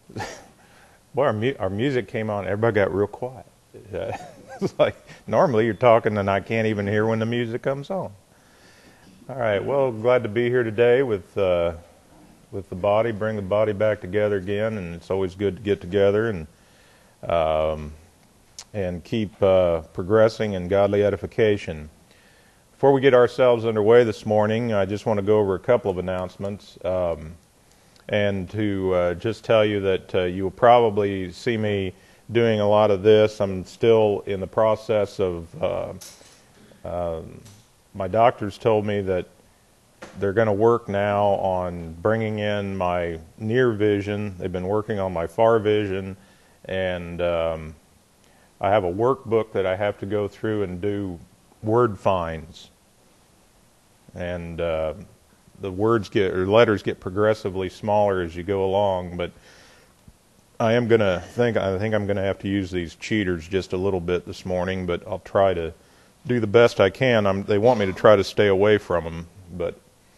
Boy, our music came on. Everybody got real quiet. It's like normally you're talking and I can't even hear when the music comes on. All right. Well, glad to be here today with the body. Bring the body back together again, and it's always good to get together and keep progressing in godly edification. Before we get ourselves underway this morning, I just want to go over a couple of announcements. And to just tell you that you will probably see me doing a lot of this. I'm still in the process of, my doctors told me that they're going to work now on bringing in my near vision. They've been working on my far vision, and I have a workbook that I have to go through and do word finds. And the letters get progressively smaller as you go along, but I think I'm going to have to use these cheaters just a little bit this morning, but I'll try to do the best I can. They want me to try to stay away from them, but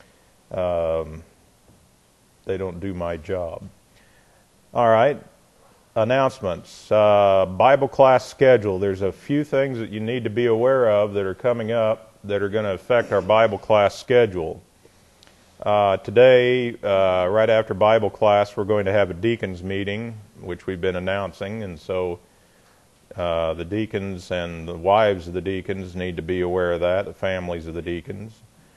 they don't do my job. All right, announcements. Bible class schedule. There's a few things that you need to be aware of that are coming up that are going to affect our Bible class schedule. Today, right after Bible class, we're going to have a deacons meeting, which we've been announcing, and so the deacons and the wives of the deacons need to be aware of that, the families of the deacons.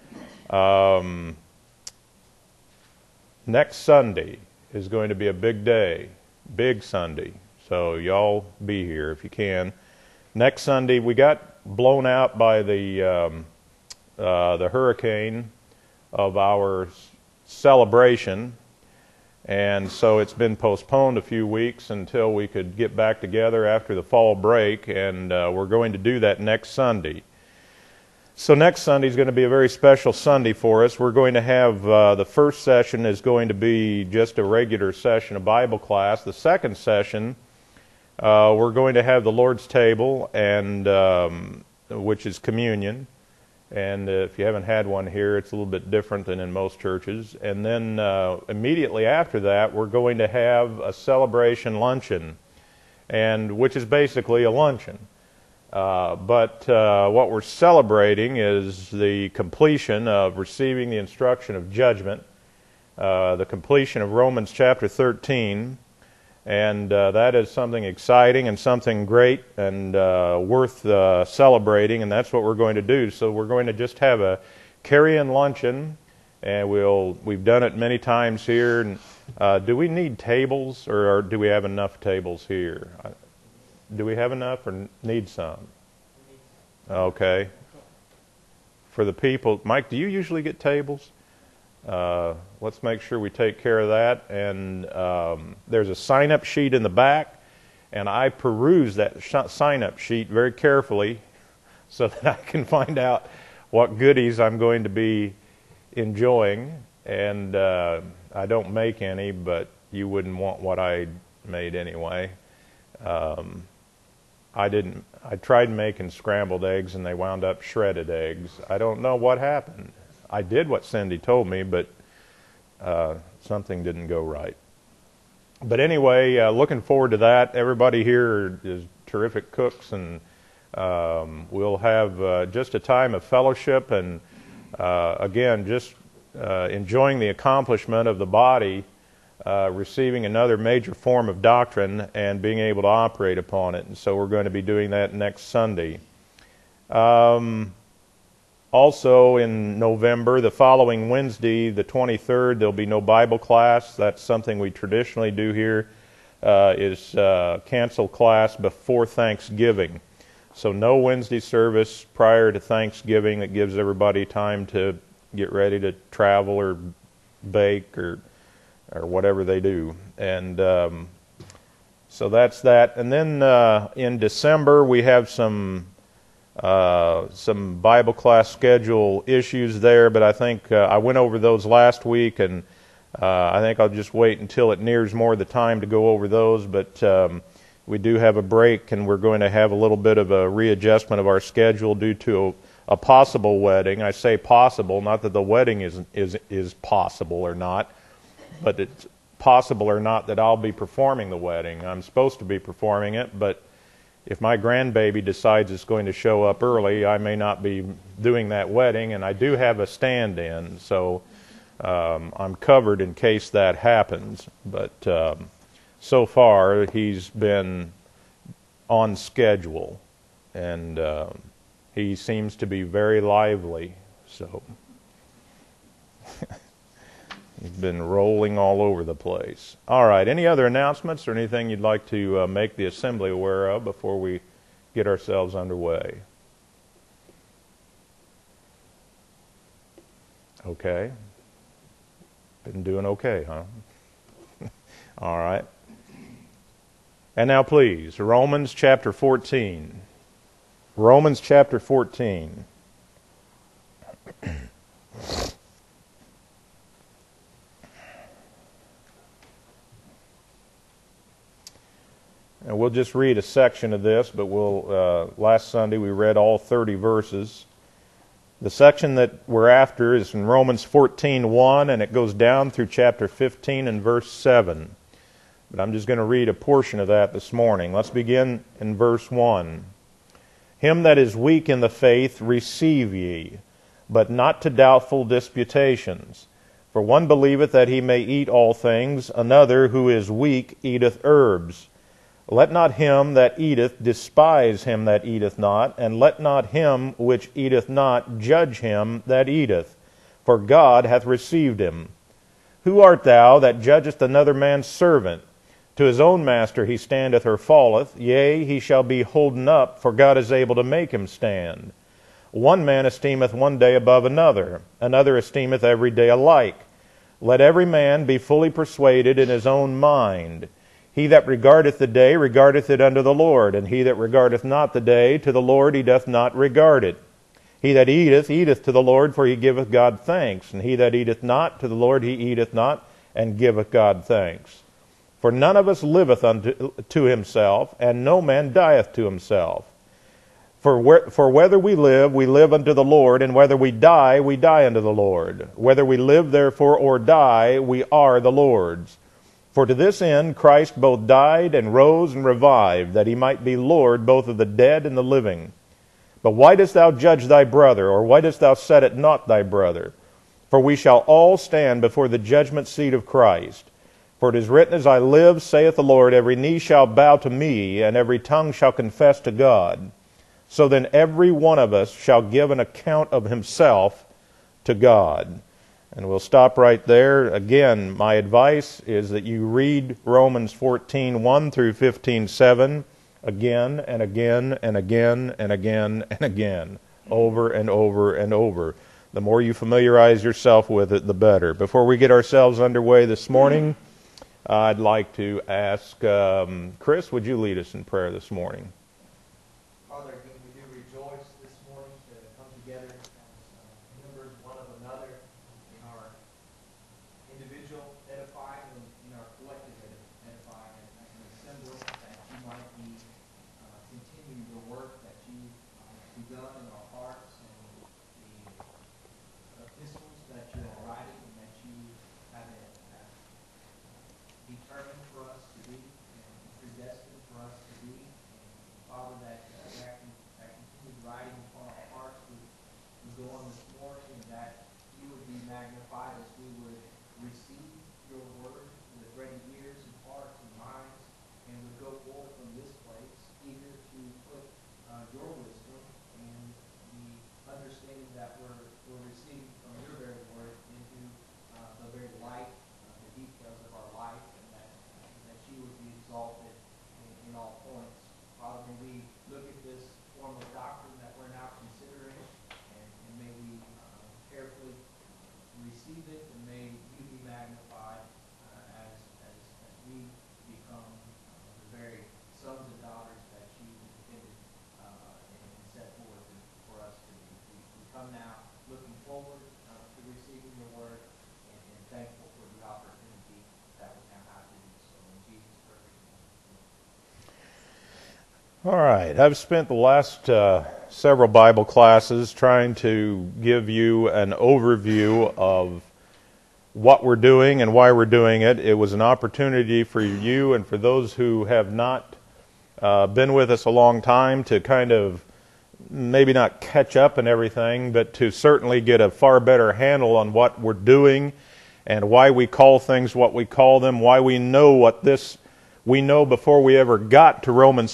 Next Sunday is going to be a big day, big Sunday, so y'all be here if you can. Next Sunday, we got blown out by the hurricane of our celebration, and so it's been postponed a few weeks until we could get back together after the fall break, and we're going to do that next Sunday. So next Sunday is going to be a very special Sunday for us. We're going to have the first session is going to be just a regular session of Bible class. The second session, we're going to have the Lord's table, and which is communion. And if you haven't had one here, it's a little bit different than in most churches. And then immediately after that, we're going to have a celebration luncheon, which is basically a luncheon. But what we're celebrating is the completion of receiving the instruction of judgment, the completion of Romans chapter 13. And that is something exciting and something great and worth celebrating, and that's what we're going to do. So we're going to just have a carry-in luncheon, and we've done it many times here. And, do we need tables, or do we have enough tables here? Do we have enough, or need some? Okay. For the people, Mike, do you usually get tables? Let's make sure we take care of that. And there's a sign-up sheet in the back, and I peruse that sign-up sheet very carefully so that I can find out what goodies I'm going to be enjoying. And I don't make any, but you wouldn't want what I made anyway. I tried making scrambled eggs, and they wound up shredded eggs. I don't know what happened. I did what Cindy told me, but something didn't go right. But anyway, looking forward to that. Everybody here is terrific cooks, and we'll have just a time of fellowship and, again, just enjoying the accomplishment of the body, receiving another major form of doctrine and being able to operate upon it. And so we're going to be doing that next Sunday. Also in November, the following Wednesday, the 23rd, there'll be no Bible class. That's something we traditionally do here, is cancel class before Thanksgiving. So no Wednesday service prior to Thanksgiving. That gives everybody time to get ready to travel or bake or whatever they do. And so that's that. And then in December, we have some Bible class schedule issues there, but I think I went over those last week, and I think I'll just wait until it nears more the time to go over those. But we do have a break, and we're going to have a little bit of a readjustment of our schedule due to a possible wedding. I say possible, not that the wedding is possible or not, but it's possible or not that I'll be performing the wedding. I'm supposed to be performing it, but if my grandbaby decides it's going to show up early, I may not be doing that wedding, and I do have a stand-in, so I'm covered in case that happens. But so far, he's been on schedule, and he seems to be very lively, so he's been rolling all over the place. All right, any other announcements or anything you'd like to make the assembly aware of before we get ourselves underway? Okay. Been doing okay, huh? All right. And now please, Romans chapter 14. Romans chapter 14. And we'll just read a section of this, but last Sunday we read all 30 verses. The section that we're after is in Romans 14:1, and it goes down through chapter 15 and verse 7. But I'm just going to read a portion of that this morning. Let's begin in verse 1. Him that is weak in the faith receive ye, but not to doubtful disputations. For one believeth that he may eat all things, another who is weak eateth herbs. Let not him that eateth despise him that eateth not, and let not him which eateth not judge him that eateth, for God hath received him. Who art thou that judgest another man's servant? To his own master he standeth or falleth, yea, he shall be holden up, for God is able to make him stand. One man esteemeth one day above another, another esteemeth every day alike. Let every man be fully persuaded in his own mind. He that regardeth the day regardeth it unto the Lord, and he that regardeth not the day to the Lord he doth not regard it. He that eateth, eateth to the Lord, for he giveth God thanks, and he that eateth not to the Lord he eateth not, and giveth God thanks. For none of us liveth unto himself, and no man dieth to himself. For whether we live unto the Lord, and whether we die unto the Lord. Whether we live therefore or die, we are the Lord's. For to this end Christ both died and rose and revived, that he might be Lord both of the dead and the living. But why dost thou judge thy brother, or why dost thou set at naught thy brother? For we shall all stand before the judgment seat of Christ. For it is written, As I live, saith the Lord, every knee shall bow to me, and every tongue shall confess to God. So then every one of us shall give an account of himself to God. And we'll stop right there. Again, my advice is that you read Romans 14:1 through 15:7 again and again and again and again and again, over and over and over. The more you familiarize yourself with it, the better. Before we get ourselves underway this morning, I'd like to ask Chris, would you lead us in prayer this morning? Father, again, we do rejoice this morning to come together as members one of another in our individual edifying and in our collective edifying as an assembly, that you might be continuing the work that you've begun in our hearts and the epistles that you are writing and that you have determined for us to be and predestined for us to be. And Father, that continued writing upon our hearts would go on this morning, and that you would be magnified as we would receive your word with ready ears and hearts and minds, and would go forth from this place eager to put your wisdom and the understanding that we're receiving from your very word into the very light, the details of our life, and that you would be exalted in all points. Father, may we look at this form of doctrine that we're now considering, and may we carefully receive it, and may you be magnified as we become the very sons and daughters that you intended and set forth for us to be. We come now looking forward to receiving your word, and thankful for the opportunity that we now have to do so. In Jesus' perfect name. All right. I've spent the last several Bible classes trying to give you an overview of what we're doing and why we're doing it. It was an opportunity for you and for those who have not been with us a long time to kind of maybe not catch up and everything, but to certainly get a far better handle on what we're doing and why we call things what we call them, why we know we know before we ever got to Romans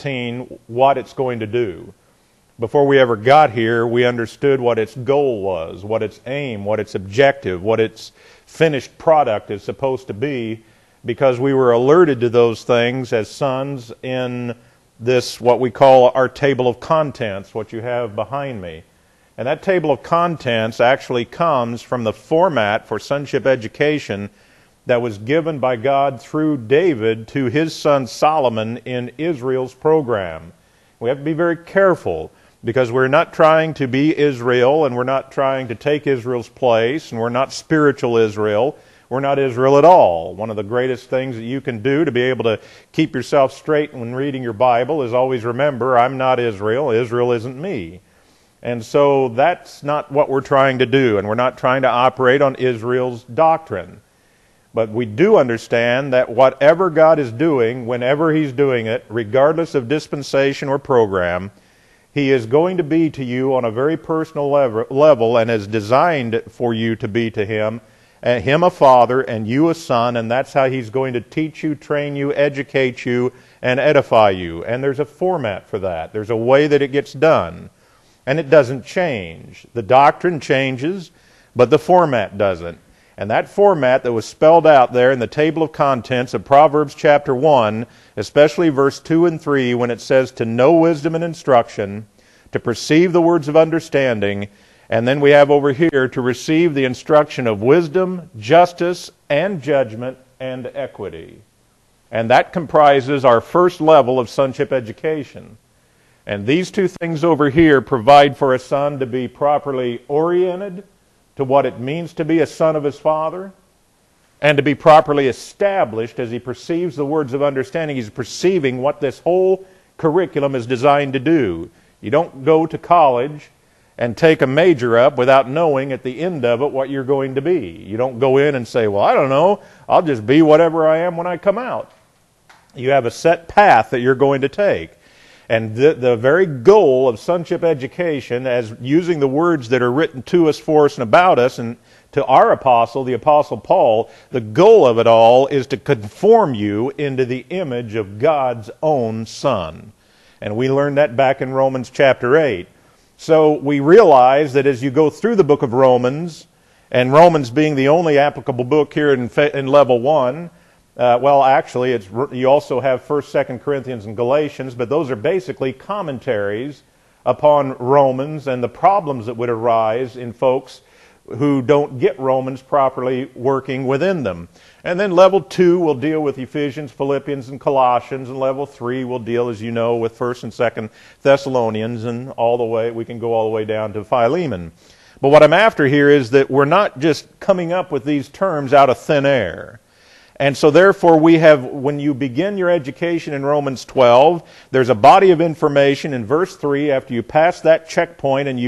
14 what it's going to do. Before we ever got here, we understood what its goal was, what its aim, what its objective, what its finished product is supposed to be, because we were alerted to those things as sons in this, what we call our table of contents, what you have behind me. And that table of contents actually comes from the format for sonship education that was given by God through David to his son Solomon in Israel's program. We have to be very careful, because we're not trying to be Israel, and we're not trying to take Israel's place, and we're not spiritual Israel. We're not Israel at all. One of the greatest things that you can do to be able to keep yourself straight when reading your Bible is always remember, I'm not Israel. Israel isn't me. And so that's not what we're trying to do, and we're not trying to operate on Israel's doctrine. But we do understand that whatever God is doing, whenever He's doing it, regardless of dispensation or program, He is going to be to you on a very personal level and is designed for you to be to Him. Him a father and you a son, and that's how He's going to teach you, train you, educate you, and edify you. And there's a format for that. There's a way that it gets done. And it doesn't change. The doctrine changes, but the format doesn't. And that format that was spelled out there in the table of contents of Proverbs chapter 1, especially verse 2 and 3, when it says to know wisdom and instruction, to perceive the words of understanding, and then we have over here to receive the instruction of wisdom, justice, and judgment, and equity. And that comprises our first level of sonship education. And these two things over here provide for a son to be properly oriented to what it means to be a son of his father, and to be properly established as he perceives the words of understanding. He's perceiving what this whole curriculum is designed to do. You don't go to college and take a major up without knowing at the end of it what you're going to be. You don't go in and say, well, I don't know, I'll just be whatever I am when I come out. You have a set path that you're going to take. And the very goal of sonship education, as using the words that are written to us, for us, and about us, and to our apostle, the Apostle Paul, the goal of it all is to conform you into the image of God's own Son. And we learned that back in Romans chapter 8. So we realize that as you go through the book of Romans, and Romans being the only applicable book here in level 1, well, actually, you also have 1st, 2nd Corinthians, and Galatians, but those are basically commentaries upon Romans and the problems that would arise in folks who don't get Romans properly working within them. And then level 2 will deal with Ephesians, Philippians, and Colossians, and level 3 will deal, as you know, with 1st and 2nd Thessalonians, and we can go all the way down to Philemon. But what I'm after here is that we're not just coming up with these terms out of thin air. And so therefore we have, when you begin your education in Romans 12, there's a body of information in verse 3 after you pass that checkpoint and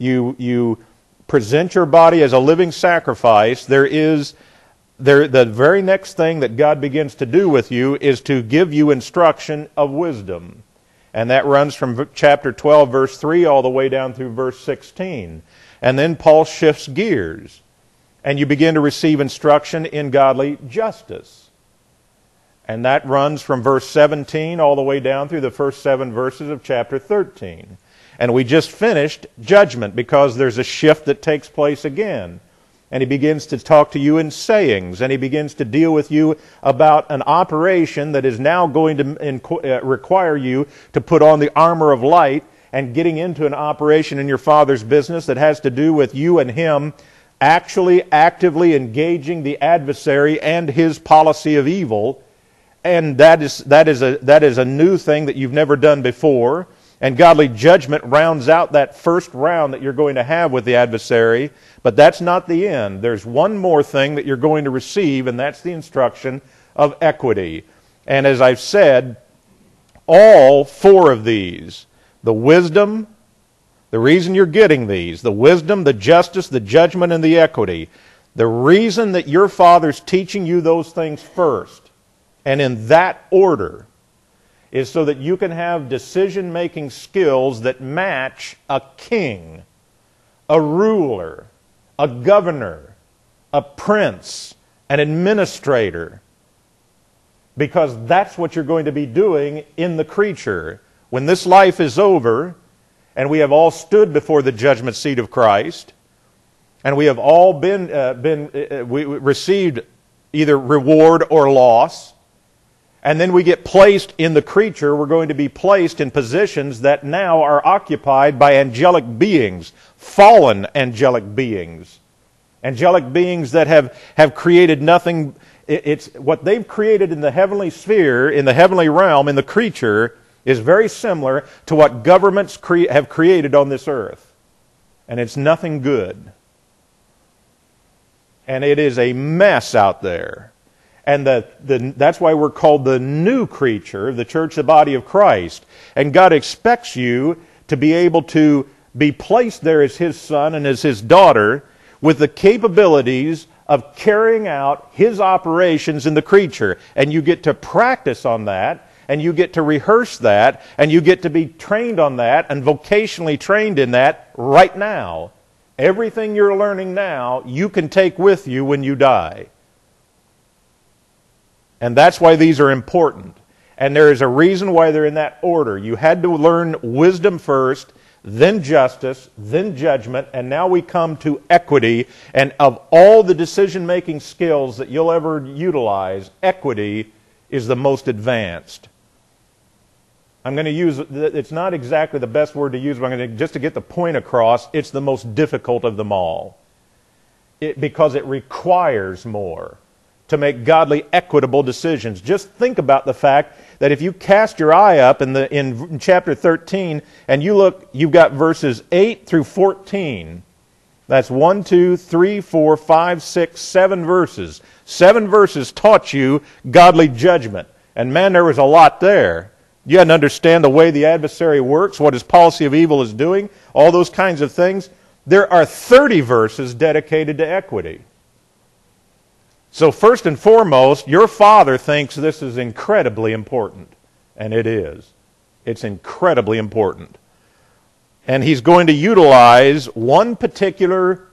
you present your body as a living sacrifice. The very next thing that God begins to do with you is to give you instruction of wisdom. And that runs from chapter 12 verse 3 all the way down through verse 16. And then Paul shifts gears. And you begin to receive instruction in godly justice. And that runs from verse 17 all the way down through the first 7 verses of chapter 13. And we just finished judgment because there's a shift that takes place again. And he begins to talk to you in sayings. And he begins to deal with you about an operation that is now going to require you to put on the armor of light and getting into an operation in your Father's business that has to do with you and Him actually actively engaging the adversary and his policy of evil. And that is a new thing that you've never done before. And godly judgment rounds out that first round that you're going to have with the adversary. But that's not the end. There's one more thing that you're going to receive, and that's the instruction of equity. And as I've said, all 4 of these, the wisdom, the reason you're getting these, the wisdom, the justice, the judgment, and the equity, The reason that your Father's teaching you those things first, and in that order, is so that you can have decision-making skills that match a king, a ruler, a governor, a prince, an administrator. Because that's what you're going to be doing in the creature. When this life is over, and we have all stood before the judgment seat of Christ, and we have all we received either reward or loss, and then we get placed in the creature, we're going to be placed in positions that now are occupied by angelic beings, fallen angelic beings. Angelic beings that have created nothing. It's what they've created in the heavenly sphere, in the heavenly realm, in the creature, is very similar to what governments have created on this earth. And it's nothing good. And it is a mess out there. And that's why we're called the new creature, the church, the body of Christ. And God expects you to be able to be placed there as His son and as His daughter with the capabilities of carrying out His operations in the creature. And you get to practice on that, and you get to rehearse that, and you get to be trained on that and vocationally trained in that right now. Everything you're learning now, you can take with you when you die. And that's why these are important. And there is a reason why they're in that order. You had to learn wisdom first, then justice, then judgment, and now we come to equity. And of all the decision-making skills that you'll ever utilize, equity is the most advanced. I'm going to use, it's not exactly the best word to use, but I'm going to, just to get the point across, it's the most difficult of them all. Because it requires more to make godly, equitable decisions. Just think about the fact that if you cast your eye up in chapter 13 and you look, you've got verses 8 through 14. That's 1, 2, 3, 4, 5, 6, 7 verses. 7 verses taught you godly judgment. And man, there was a lot there. You had to understand the way the adversary works, what his policy of evil is doing, all those kinds of things. There are 30 verses dedicated to equity. So first and foremost, your Father thinks this is incredibly important. And it is. It's incredibly important. And He's going to utilize one particular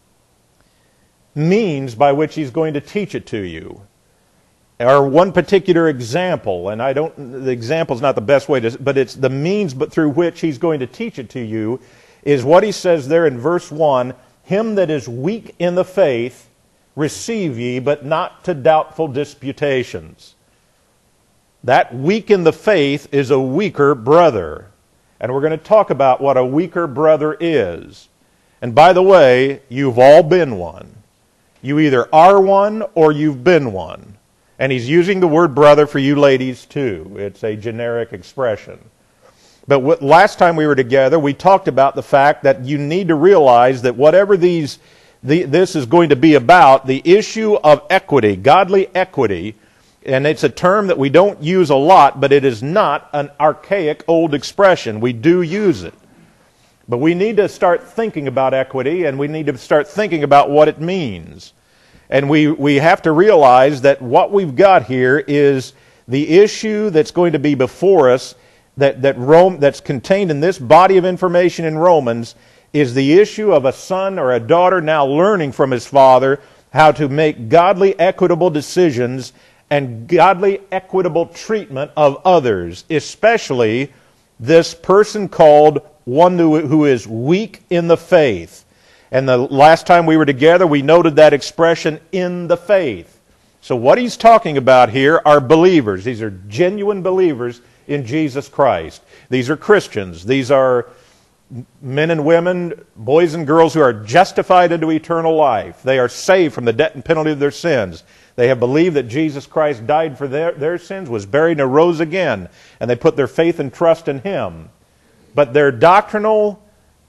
means by which He's going to teach it to you. Or one particular example. And the example is not the best way to, but it's the means through which He's going to teach it to you, is what He says there in verse 1, "Him that is weak in the faith, receive ye, but not to doubtful disputations." That weak in the faith is a weaker brother. And we're going to talk about what a weaker brother is. And by the way, you've all been one. You either are one or you've been one. And He's using the word brother for you ladies too. It's a generic expression. But last time we were together, we talked about the fact that you need to realize that whatever this is going to be about, the issue of equity, godly equity, and it's a term that we don't use a lot, but it is not an archaic old expression. We do use it. But we need to start thinking about equity, and we need to start thinking about what it means. And we have to realize that what we've got here is the issue that's going to be before us, that's contained in this body of information in Romans, is the issue of a son or a daughter now learning from his father how to make godly, equitable decisions and godly, equitable treatment of others, especially this person called one who is weak in the faith. And the last time we were together, we noted that expression, in the faith. So what he's talking about here are believers. These are genuine believers in Jesus Christ. These are Christians. These are men and women, boys and girls who are justified into eternal life. They are saved from the debt and penalty of their sins. They have believed that Jesus Christ died for their sins, was buried, and arose again. And they put their faith and trust in Him. But their doctrinal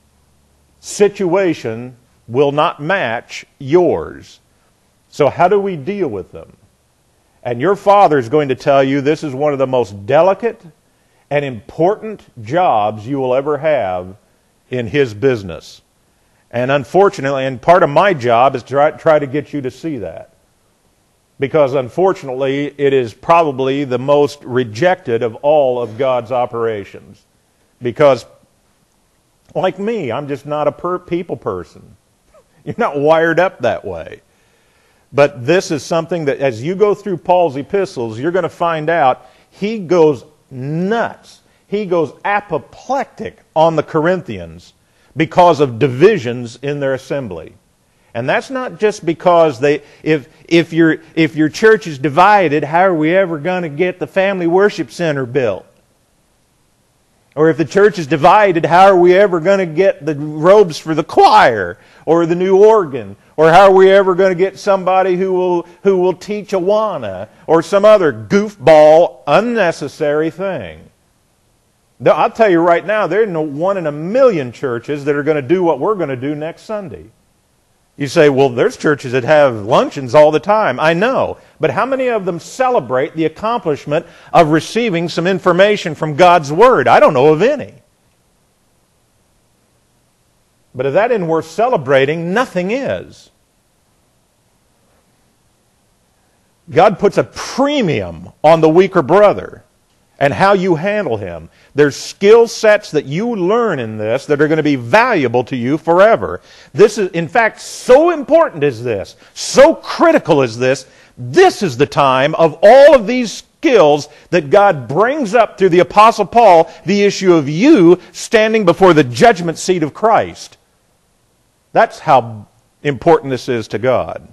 situation will not match yours. So how do we deal with them? And your Father is going to tell you this is one of the most delicate and important jobs you will ever have in His business. And unfortunately, and part of my job is to try to get you to see that. Because unfortunately, it is probably the most rejected of all of God's operations. Because, like me, I'm just not a people person. You're not wired up that way. But this is something that, as you go through Paul's epistles, you're going to find out he goes nuts. He goes apoplectic on the Corinthians because of divisions in their assembly. And that's not just because if your church is divided, how are we ever going to get the family worship center built? Or if the church is divided, how are we ever going to get the robes for the choir or the new organ? Or how are we ever going to get somebody who will teach Awana or some other goofball, unnecessary thing? I'll tell you right now, there's no 1 in a million churches that are going to do what we're going to do next Sunday. You say, well, there's churches that have luncheons all the time. I know. But how many of them celebrate the accomplishment of receiving some information from God's Word? I don't know of any. But if that isn't worth celebrating, nothing is. God puts a premium on the weaker brother and how you handle him. There's skill sets that you learn in this that are going to be valuable to you forever. This is, in fact, so important is this, so critical is this. This is the time of all of these skills that God brings up through the Apostle Paul, the issue of you standing before the judgment seat of Christ. That's how important this is to God.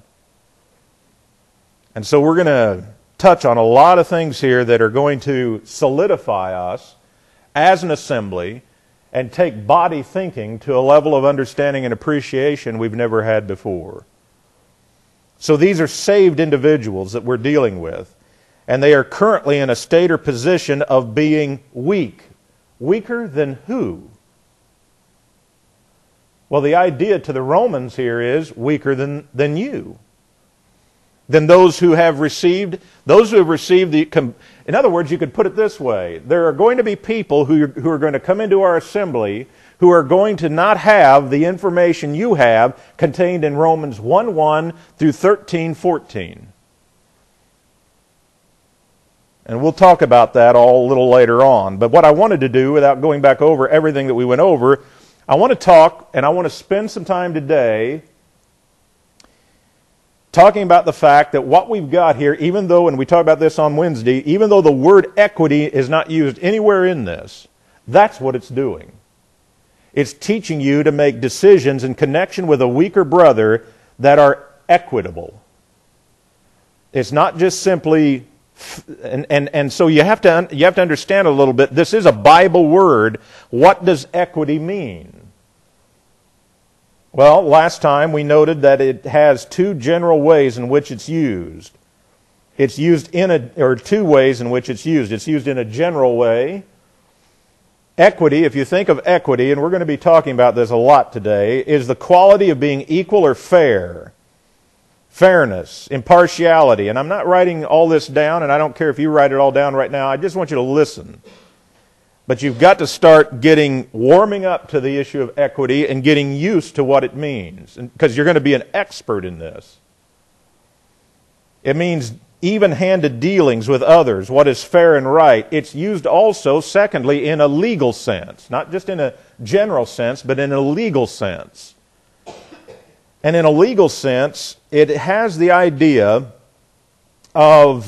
And so we're going to touch on a lot of things here that are going to solidify us as an assembly and take body thinking to a level of understanding and appreciation we've never had before. So these are saved individuals that we're dealing with, and they are currently in a state or position of being weak. Weaker than who? Well, the idea to the Romans here is weaker than you. Than those who have received the... In other words, you could put it this way. There are going to be people who are going to come into our assembly who are going to not have the information you have contained in Romans 1:1 through 13:14. And we'll talk about that all a little later on. But what I wanted to do, without going back over everything that we went over, I want to talk, and I want to spend some time today talking about the fact that what we've got here, even though, and we talked about this on Wednesday, even though the word equity is not used anywhere in this, that's what it's doing. It's teaching you to make decisions in connection with a weaker brother that are equitable. It's not just simply, and so you have to understand a little bit, this is a Bible word. What does equity mean? Well, last time we noted that it has two general ways in which it's used. It's used two ways in which it's used. It's used in a general way. Equity, if you think of equity, and we're going to be talking about this a lot today, is the quality of being equal or fair. Fairness, impartiality. And I'm not writing all this down, and I don't care if you write it all down right now. I just want you to listen. But you've got to start warming up to the issue of equity and getting used to what it means, because you're going to be an expert in this. It means even-handed dealings with others, what is fair and right. It's used also, secondly, in a legal sense, not just in a general sense, but in a legal sense. And in a legal sense, it has the idea of...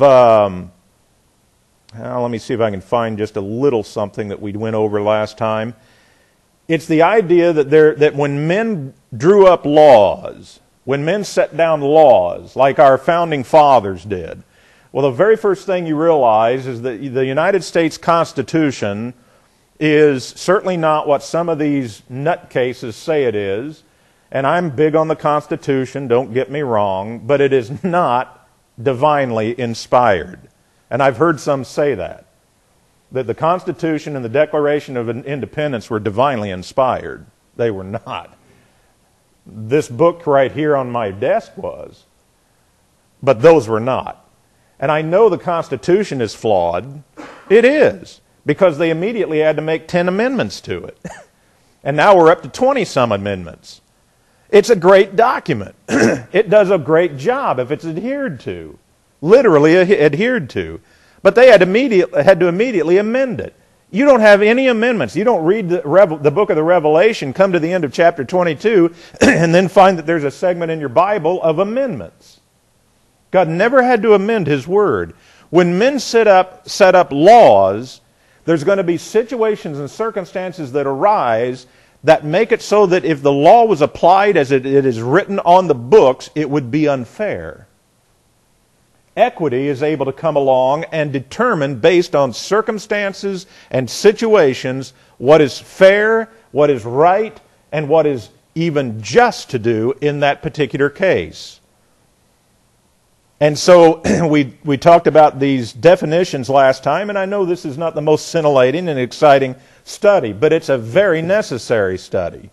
let me see if I can find just a little something that we went over last time. It's the idea that when men drew up laws, when men set down laws, like our founding fathers did, well, the very first thing you realize is that the United States Constitution is certainly not what some of these nutcases say it is. And I'm big on the Constitution, don't get me wrong, but it is not divinely inspired. And I've heard some say that the Constitution and the Declaration of Independence were divinely inspired. They were not. This book right here on my desk was, but those were not. And I know the Constitution is flawed. It is, because they immediately had to make 10 amendments to it. And now we're up to 20-some amendments. It's a great document. It does a great job if it's adhered to, literally adhered to. But they had to immediately amend it. You don't have any amendments. You don't read the book of the Revelation, come to the end of chapter 22, and then find that there's a segment in your Bible of amendments. God never had to amend His Word. When men set up laws, there's going to be situations and circumstances that arise that make it so that if the law was applied as it is written on the books, it would be unfair. Equity is able to come along and determine, based on circumstances and situations, what is fair, what is right, and what is even just to do in that particular case. And so we talked about these definitions last time, and I know this is not the most scintillating and exciting study, but it's a very necessary study.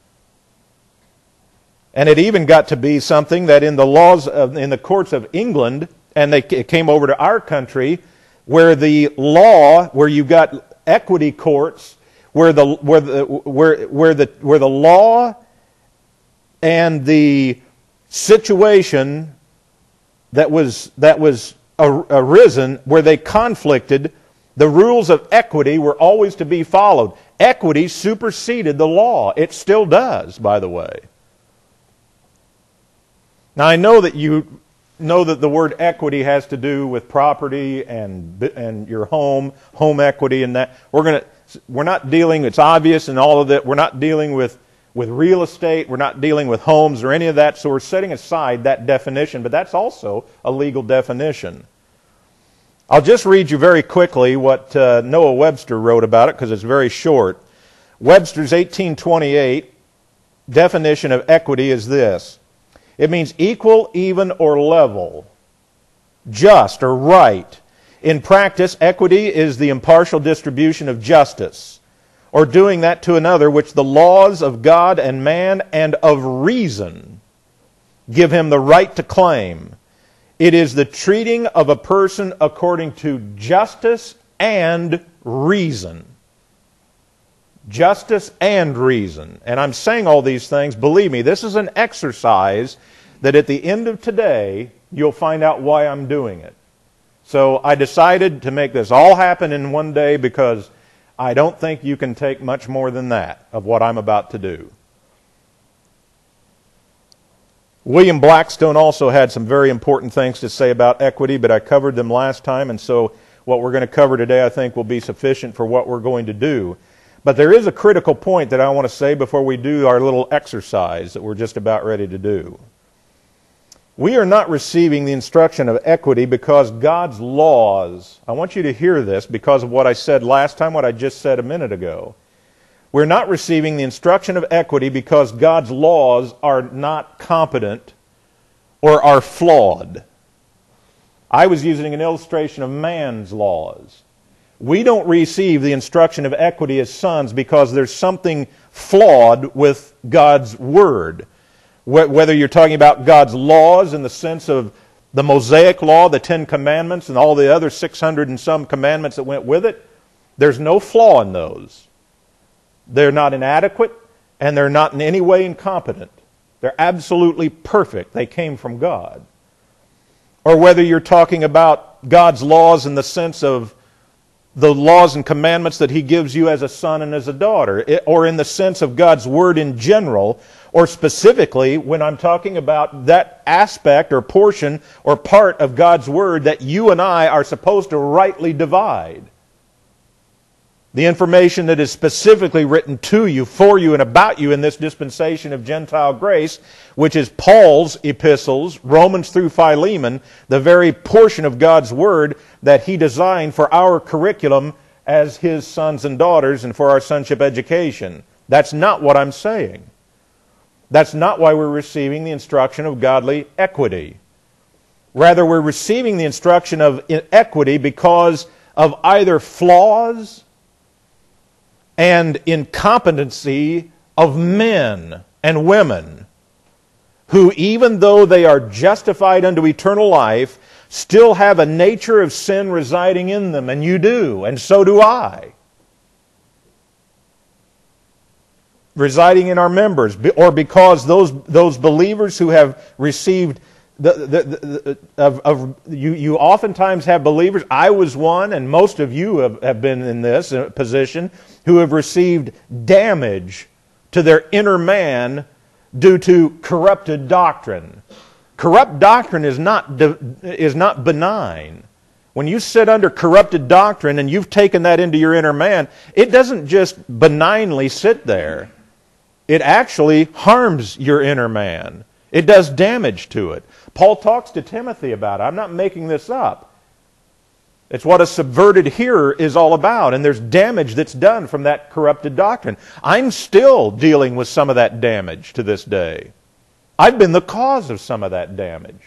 And it even got to be something that in the courts of England, and it came over to our country, where the law, where you've got equity courts, where the law and the situation that was arisen, where they conflicted, the rules of equity were always to be followed. Equity superseded the law. It still does, by the way. Now, I know that you know that the word equity has to do with property and your home equity, and that we're not dealing. It's obvious in all of that. We're not dealing with real estate. We're not dealing with homes or any of that. So we're setting aside that definition, but that's also a legal definition. I'll just read you very quickly what Noah Webster wrote about it, because it's very short. Webster's 1828 definition of equity is this: it means equal, even, or level, just or right. In practice, equity is the impartial distribution of justice, or doing that to another which the laws of God and man and of reason give him the right to claim. It is the treating of a person according to justice and reason. Justice and reason. And I'm saying all these things, believe me, this is an exercise that at the end of today, you'll find out why I'm doing it. So I decided to make this all happen in one day, because I don't think you can take much more than that of what I'm about to do. William Blackstone also had some very important things to say about equity, but I covered them last time, and so what we're going to cover today I think will be sufficient for what we're going to do. But there is a critical point that I want to say before we do our little exercise that we're just about ready to do. We are not receiving the instruction of equity because God's laws, I want you to hear this because of what I said last time, what I just said a minute ago. We're not receiving the instruction of equity because God's laws are not competent or are flawed. I was using an illustration of man's laws. We don't receive the instruction of equity as sons because there's something flawed with God's Word. Whether you're talking about God's laws in the sense of the Mosaic Law, the Ten Commandments, and all the other 600 and some commandments that went with it, there's no flaw in those. They're not inadequate, and they're not in any way incompetent. They're absolutely perfect. They came from God. Or whether you're talking about God's laws in the sense of the laws and commandments that He gives you as a son and as a daughter, or in the sense of God's Word in general, or specifically when I'm talking about that aspect or portion or part of God's Word that you and I are supposed to rightly divide. The information that is specifically written to you, for you, and about you in this dispensation of Gentile grace, which is Paul's epistles, Romans through Philemon, the very portion of God's Word that he designed for our curriculum as his sons and daughters and for our sonship education. That's not what I'm saying. That's not why we're receiving the instruction of godly equity. Rather, we're receiving the instruction of equity because of either flaws and incompetency of men and women who, even though they are justified unto eternal life, still have a nature of sin residing in them. And you do, and so do I. residing in our members, or because those believers who have received you oftentimes have believers, I was one, and most of you have been in this position, who have received damage to their inner man due to corrupted doctrine. Corrupt doctrine is not benign. When you sit under corrupted doctrine and you've taken that into your inner man, it doesn't just benignly sit there. It actually harms your inner man. It does damage to it. Paul talks to Timothy about it. I'm not making this up. It's what a subverted hearer is all about, and there's damage that's done from that corrupted doctrine. I'm still dealing with some of that damage to this day. I've been the cause of some of that damage.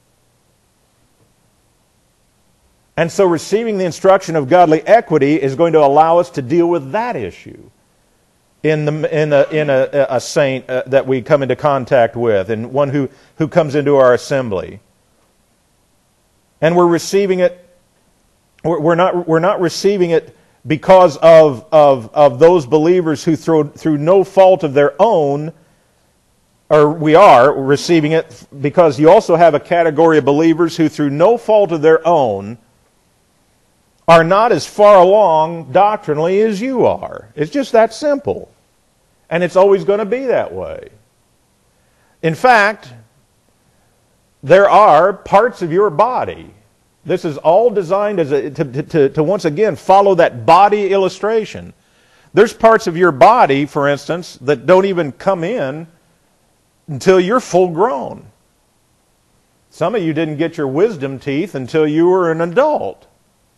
And so receiving the instruction of godly equity is going to allow us to deal with that issue in a saint that we come into contact with, and one who comes into our assembly. And we're receiving it. We're not receiving it because of those believers who through no fault of their own, or we are receiving it because you also have a category of believers who through no fault of their own are not as far along doctrinally as you are. It's just that simple. And it's always going to be that way. In fact, there are parts of your body. This is all designed as to once again follow that body illustration. There's parts of your body, for instance, that don't even come in until you're full grown. Some of you didn't get your wisdom teeth until you were an adult.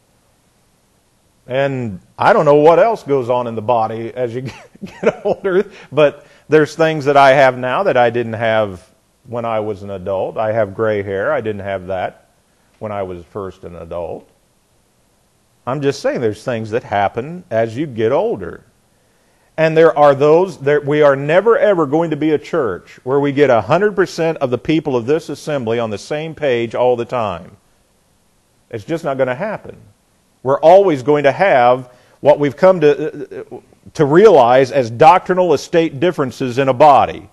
And I don't know what else goes on in the body as you get older, but there's things that I have now that I didn't have when I was an adult. I have gray hair. I didn't have that when I was first an adult. I'm just saying there's things that happen as you get older. And there are those, we are never ever going to be a church where we get 100% of the people of this assembly on the same page all the time. It's just not going to happen. We're always going to have what we've come to realize as doctrinal estate differences in a body.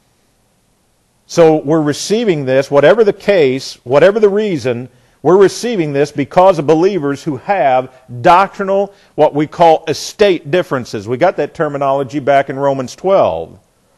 So we're receiving this, whatever the case, whatever the reason, we're receiving this because of believers who have doctrinal, what we call estate differences. We got that terminology back in Romans 12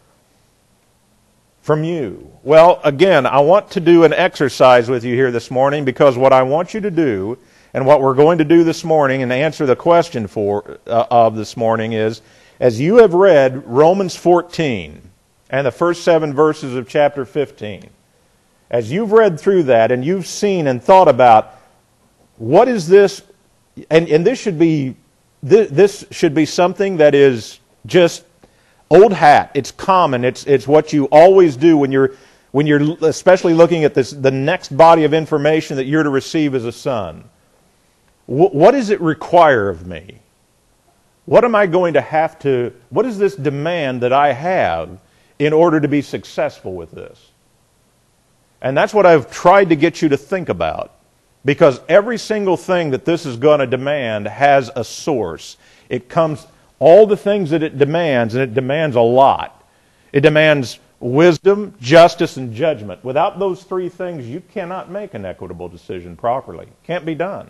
from you. Well, again, I want to do an exercise with you here this morning, because what I want you to do, and what we're going to do this morning and answer the question of this morning is, as you have read Romans 14 and the first 7 verses of chapter 15, as you've read through that and you've seen and thought about what is this, and this should be something that is just old hat. It's common. It's what you always do when you're especially looking at the next body of information that you're to receive as a son. What does it require of me? What am I going to have to, what is this demand that I have in order to be successful with this? And that's what I've tried to get you to think about. Because every single thing that this is going to demand has a source. It comes, all the things that it demands, and it demands a lot. It demands wisdom, justice, and judgment. Without those 3 things, you cannot make an equitable decision properly. Can't be done.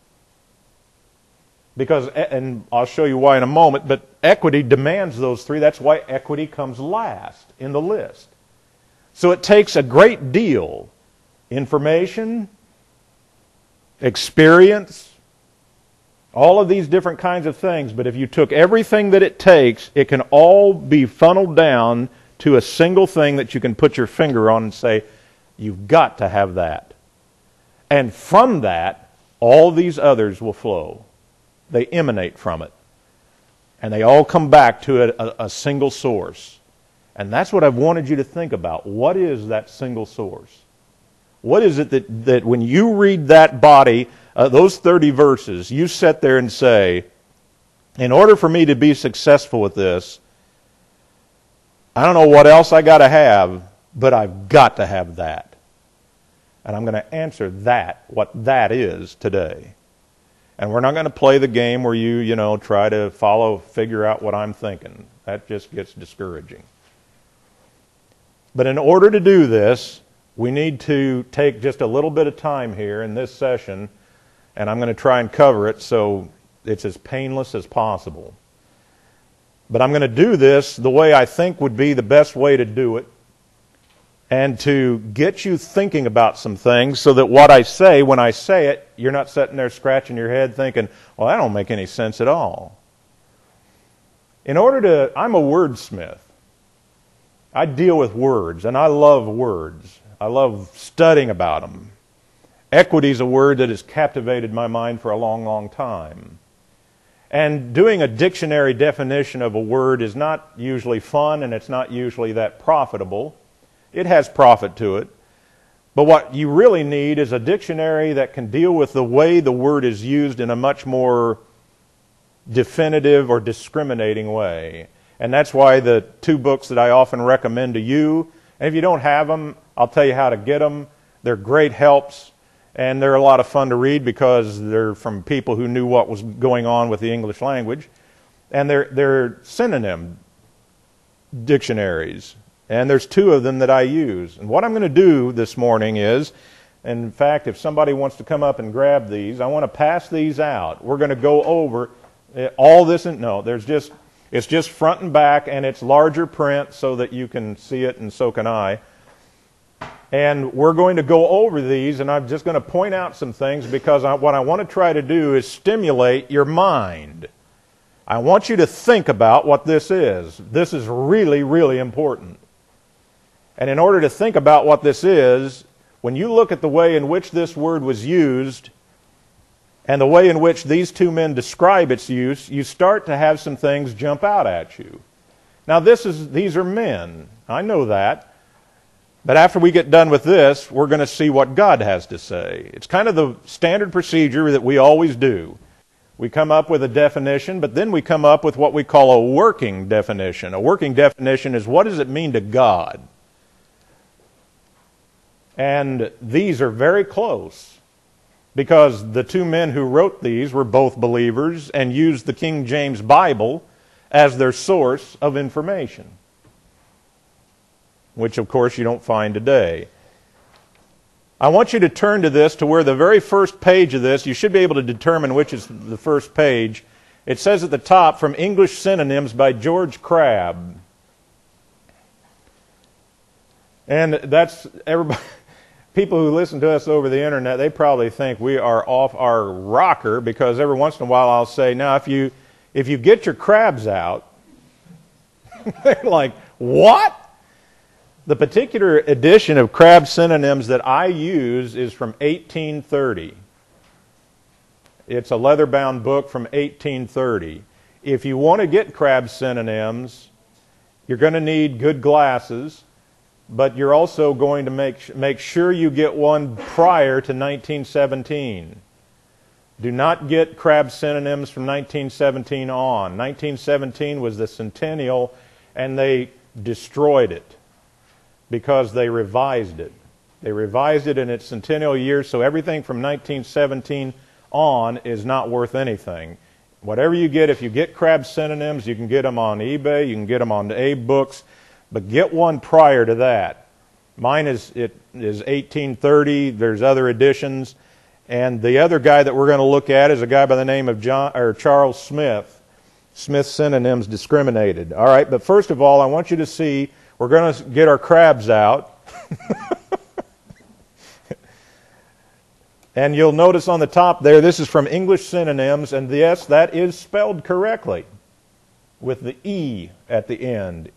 Because, and I'll show you why in a moment, but equity demands those 3. That's why equity comes last in the list. So it takes a great deal. Information, experience, all of these different kinds of things. But if you took everything that it takes, it can all be funneled down to a single thing that you can put your finger on and say, you've got to have that. And from that, all these others will flow. They emanate from it. And they all come back to a single source. And that's what I've wanted you to think about. What is that single source? What is it that when you read that body, those 30 verses, you sit there and say, in order for me to be successful with this, I don't know what else I got to have, but I've got to have that. And I'm going to answer that, what that is today. And we're not going to play the game where you try to figure out what I'm thinking. That just gets discouraging. But in order to do this, we need to take just a little bit of time here in this session, and I'm going to try and cover it so it's as painless as possible. But I'm going to do this the way I think would be the best way to do it, and to get you thinking about some things so that what I say, when I say it, you're not sitting there scratching your head thinking, well, that don't make any sense at all. I'm a wordsmith. I deal with words, and I love words. I love studying about them. Equity is a word that has captivated my mind for a long, long time. And doing a dictionary definition of a word is not usually fun, and it's not usually that profitable. It has profit to it. But what you really need is a dictionary that can deal with the way the word is used in a much more definitive or discriminating way. And that's why the two books that I often recommend to you, and if you don't have them, I'll tell you how to get them. They're great helps, and they're a lot of fun to read because they're from people who knew what was going on with the English language. And they're synonym dictionaries. And there's two of them that I use. And what I'm going to do this morning is, and in fact, if somebody wants to come up and grab these, I want to pass these out. We're going to go over all this. It's just front and back, and it's larger print so that you can see it, and so can I. And we're going to go over these, and I'm just going to point out some things because what I want to try to do is stimulate your mind. I want you to think about what this is. This is really, really important. And in order to think about what this is, when you look at the way in which this word was used and the way in which these two men describe its use, you start to have some things jump out at you. Now, these are men. I know that. But after we get done with this, we're going to see what God has to say. It's kind of the standard procedure that we always do. We come up with a definition, but then we come up with what we call a working definition. A working definition is, what does it mean to God? And these are very close because the two men who wrote these were both believers and used the King James Bible as their source of information, which of course you don't find today. I want you to turn to this, to where the very first page of this, you should be able to determine which is the first page. It says at the top, from English Synonyms by George Crabb. And that's everybody. People who listen to us over the internet, they probably think we are off our rocker because every once in a while I'll say, now if you get your crabs out, they're like, what? The particular edition of Crabb Synonyms that I use is from 1830. It's a leather-bound book from 1830. If you want to get Crabb Synonyms, you're going to need good glasses, but you're also going to make sure you get one prior to 1917. Do not get Crabb Synonyms from 1917 on. 1917 was the centennial, and they destroyed it because they revised it. They revised it in its centennial year, so everything from 1917 on is not worth anything. Whatever you get, if you get Crabb Synonyms, you can get them on eBay, you can get them on Abe Books, but get one prior to that. Mine is 1830. There's other editions. And the other guy that we're going to look at is a guy by the name of Charles Smith. Smith Synonyms Discriminated. All right, but first of all, I want you to see, we're going to get our crabs out. And you'll notice on the top there, this is from English Synonyms, and yes, that is spelled correctly with the E at the end.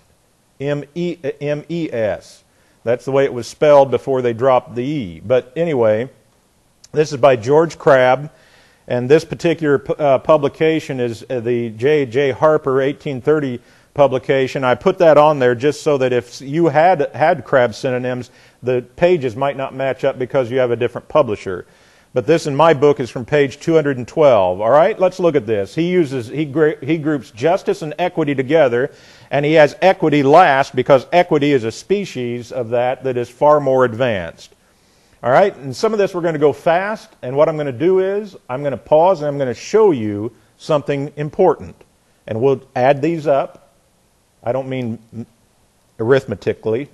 M-E-S. That's the way it was spelled before they dropped the E. But anyway, this is by George Crabb, and this particular publication is the J.J. Harper 1830 publication. I put that on there just so that if you had Crabb Synonyms, the pages might not match up because you have a different publisher. But this in my book is from page 212. All right, let's look at this. He groups justice and equity together, and he has equity last because equity is a species of that is far more advanced. All right, and some of this we're going to go fast, and what I'm going to do is I'm going to pause and I'm going to show you something important. And we'll add these up, I don't mean arithmetically,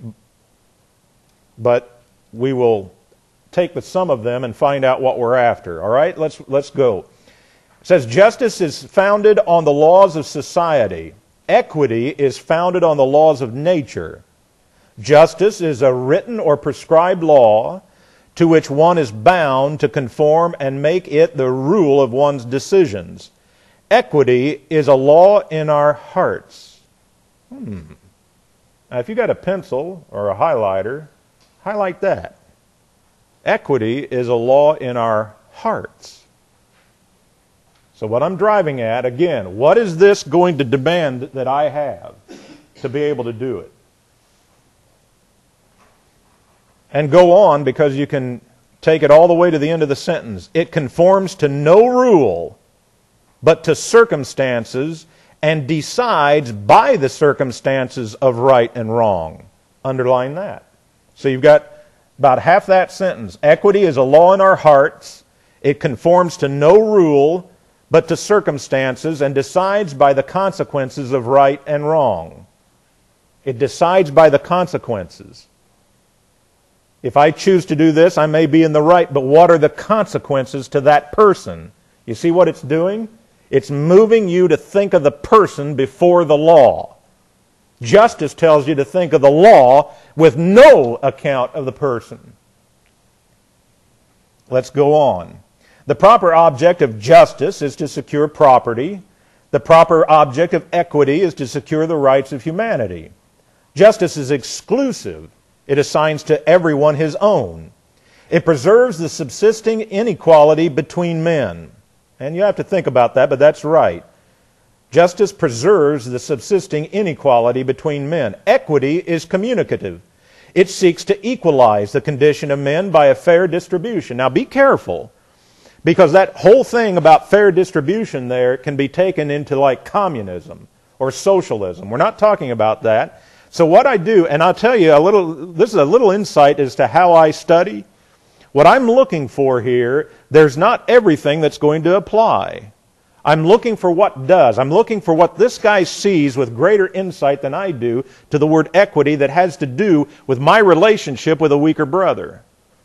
but we will take the sum of them and find out what we're after. All right, let's go. It says justice is founded on the laws of society. Equity is founded on the laws of nature. Justice is a written or prescribed law to which one is bound to conform and make it the rule of one's decisions. Equity is a law in our hearts. Now, if you got a pencil or a highlighter, highlight that. Equity is a law in our hearts. So what I'm driving at, again, what is this going to demand that I have to be able to do it? And go on, because you can take it all the way to the end of the sentence. It conforms to no rule, but to circumstances, and decides by the circumstances of right and wrong. Underline that. So you've got about half that sentence. Equity is a law in our hearts. It conforms to no rule, but to circumstances, and decides by the consequences of right and wrong. It decides by the consequences. If I choose to do this, I may be in the right, but what are the consequences to that person? You see what it's doing? It's moving you to think of the person before the law. Justice tells you to think of the law with no account of the person. Let's go on. The proper object of justice is to secure property. The proper object of equity is to secure the rights of humanity. Justice is exclusive. It assigns to everyone his own. It preserves the subsisting inequality between men. And you have to think about that, but that's right. Justice preserves the subsisting inequality between men. Equity is communicative. It seeks to equalize the condition of men by a fair distribution. Now be careful, because that whole thing about fair distribution there can be taken into like communism or socialism. We're not talking about that. So what I do, and I'll tell you this is a little insight as to how I study. What I'm looking for here, there's not everything that's going to apply. I'm looking for what does. I'm looking for what this guy sees with greater insight than I do to the word equity that has to do with my relationship with a weaker brother.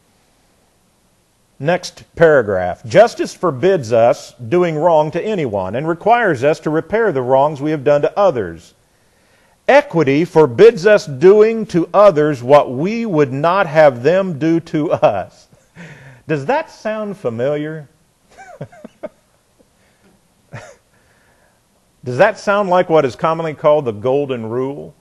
Next paragraph. Justice forbids us doing wrong to anyone and requires us to repair the wrongs we have done to others. Equity forbids us doing to others what we would not have them do to us. Does that sound familiar? Does that sound like what is commonly called the golden rule?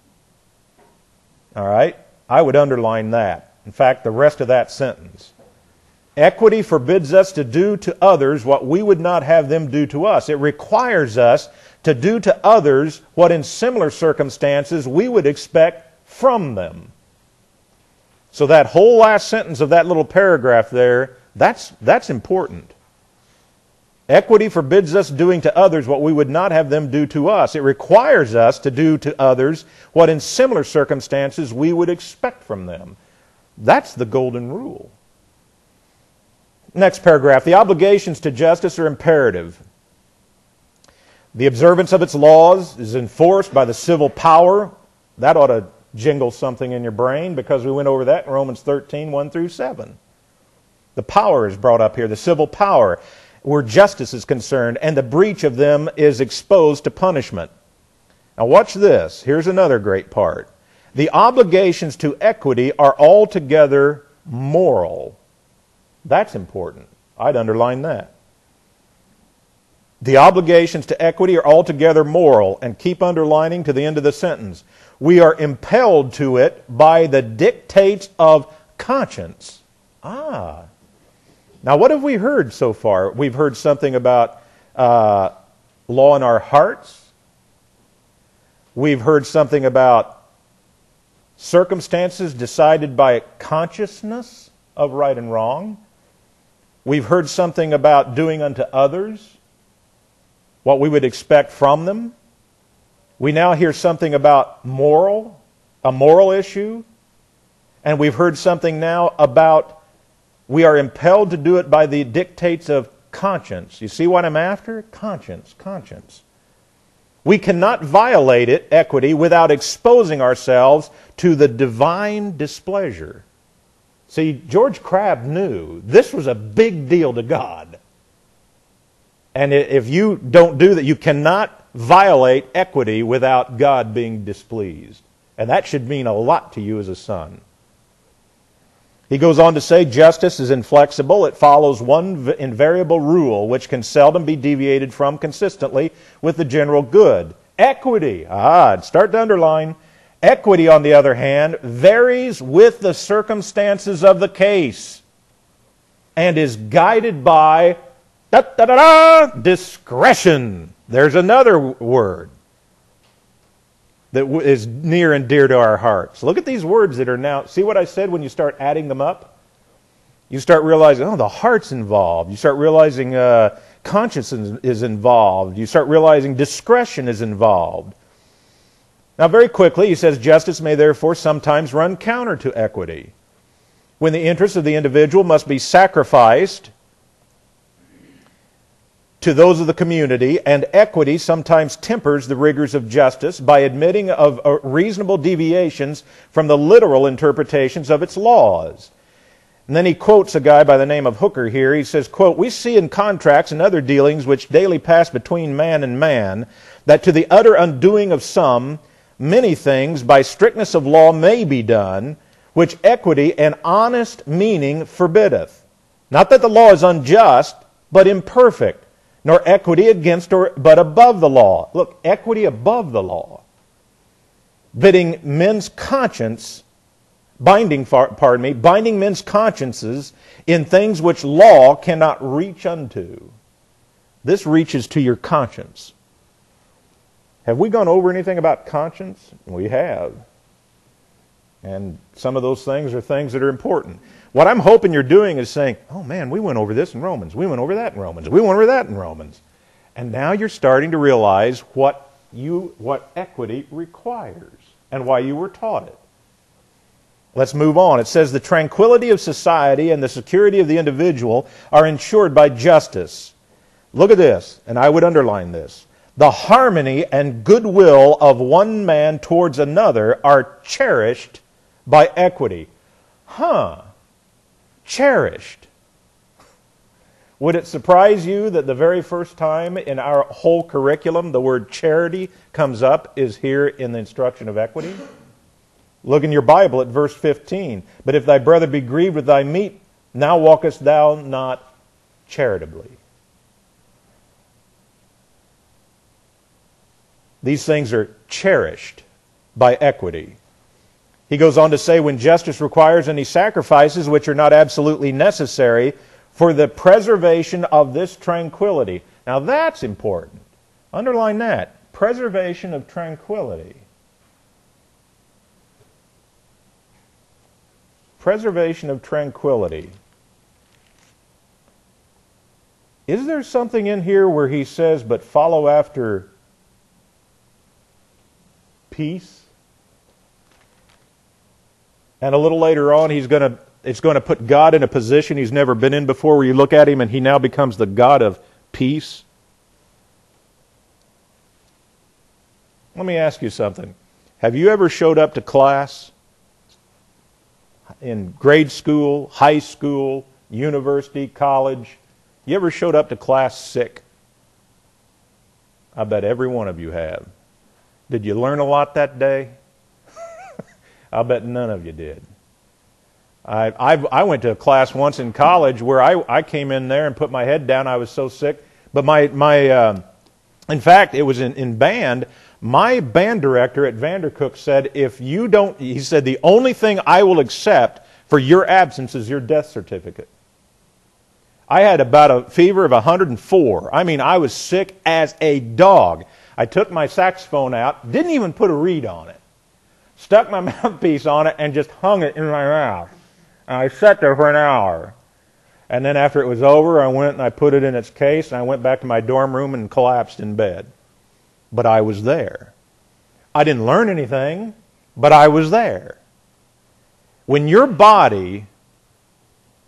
All right, I would underline that. In fact, the rest of that sentence. Equity forbids us to do to others what we would not have them do to us. It requires us to do to others what in similar circumstances we would expect from them. So that whole last sentence of that little paragraph there, that's important. Equity forbids us doing to others what we would not have them do to us. It requires us to do to others what in similar circumstances we would expect from them. That's the golden rule. Next paragraph. The obligations to justice are imperative. The observance of its laws is enforced by the civil power. That ought to jingle something in your brain, because we went over that in Romans 13, 1 through 7. The power is brought up here, the civil power, where justice is concerned, and the breach of them is exposed to punishment. Now watch this. Here's another great part. The obligations to equity are altogether moral. That's important. I'd underline that. The obligations to equity are altogether moral, and keep underlining to the end of the sentence. We are impelled to it by the dictates of conscience. Now what have we heard so far? We've heard something about law in our hearts. We've heard something about circumstances decided by consciousness of right and wrong. We've heard something about doing unto others what we would expect from them. We now hear something about a moral issue. And we've heard something now about we are impelled to do it by the dictates of conscience. You see what I'm after? Conscience. We cannot violate it, equity, without exposing ourselves to the divine displeasure. See, George Crabbe knew this was a big deal to God. And if you don't do that, you cannot violate equity without God being displeased. And that should mean a lot to you as a son. He goes on to say, justice is inflexible. It follows one invariable rule, which can seldom be deviated from consistently with the general good. Equity, start to underline. Equity, on the other hand, varies with the circumstances of the case and is guided by discretion. There's another word that is near and dear to our hearts. Look at these words that are now, see what I said when you start adding them up? You start realizing, the heart's involved. You start realizing conscience is involved. You start realizing discretion is involved. Now very quickly, he says, justice may therefore sometimes run counter to equity. When the interests of the individual must be sacrificed to those of the community, and equity sometimes tempers the rigors of justice by admitting of reasonable deviations from the literal interpretations of its laws. And then he quotes a guy by the name of Hooker here. He says, quote, we see in contracts and other dealings which daily pass between man and man, that to the utter undoing of some, many things by strictness of law may be done, which equity and honest meaning forbiddeth. Not that the law is unjust, but imperfect, nor equity against but above the law. Look, equity above the law. Binding men's conscience, binding men's consciences in things which law cannot reach unto. This reaches to your conscience. Have we gone over anything about conscience? We have. And some of those things are things that are important. What I'm hoping you're doing is saying, oh man, we went over this in Romans. We went over that in Romans. We went over that in Romans. And now you're starting to realize what equity requires and why you were taught it. Let's move on. It says the tranquility of society and the security of the individual are ensured by justice. Look at this, and I would underline this. The harmony and goodwill of one man towards another are cherished by equity. Cherished. Would it surprise you that the very first time in our whole curriculum the word charity comes up is here in the instruction of equity? Look in your Bible at verse 15. But if thy brother be grieved with thy meat, now walkest thou not charitably. These things are cherished by equity. He goes on to say, when justice requires any sacrifices which are not absolutely necessary for the preservation of this tranquility. Now that's important. Underline that. Preservation of tranquility. Preservation of tranquility. Is there something in here where he says, but follow after peace? And a little later on, it's going to put God in a position he's never been in before, where you look at him and he now becomes the God of peace. Let me ask you something. Have you ever showed up to class in grade school, high school, university, college? You ever showed up to class sick? I bet every one of you have. Did you learn a lot that day? I'll bet none of you did. I went to a class once in college where I came in there and put my head down. I was so sick. But in fact, it was in band. My band director at Vandercook said, he said, the only thing I will accept for your absence is your death certificate. I had about a fever of 104. I mean, I was sick as a dog. I took my saxophone out, didn't even put a reed on it. Stuck my mouthpiece on it and just hung it in my mouth. And I sat there for an hour. And then after it was over, I went and I put it in its case, and I went back to my dorm room and collapsed in bed. But I was there. I didn't learn anything, but I was there. When your body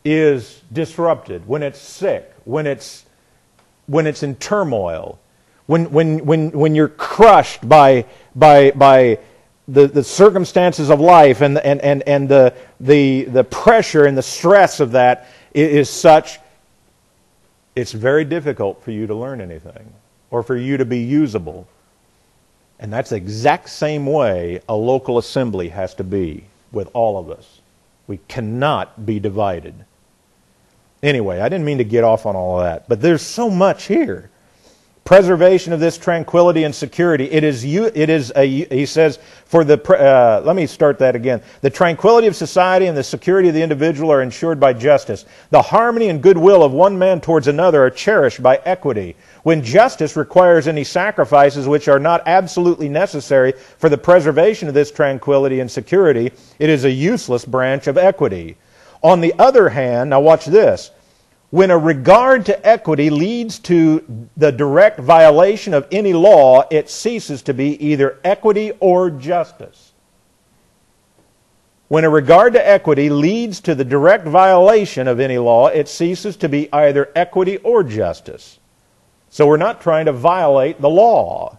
is disrupted, when it's sick, when it's in turmoil, when you're crushed by the circumstances of life and the pressure and the stress of that is such, it's very difficult for you to learn anything or for you to be usable. And that's the exact same way a local assembly has to be with all of us. We cannot be divided. Anyway, I didn't mean to get off on all of that, but there's so much here. Preservation of this tranquility and security. He says, let me start that again. The tranquility of society and the security of the individual are ensured by justice. The harmony and goodwill of one man towards another are cherished by equity. When justice requires any sacrifices which are not absolutely necessary for the preservation of this tranquility and security, it is a useless branch of equity. On the other hand, now watch this. When a regard to equity leads to the direct violation of any law, it ceases to be either equity or justice. When a regard to equity leads to the direct violation of any law, it ceases to be either equity or justice. So we're not trying to violate the law.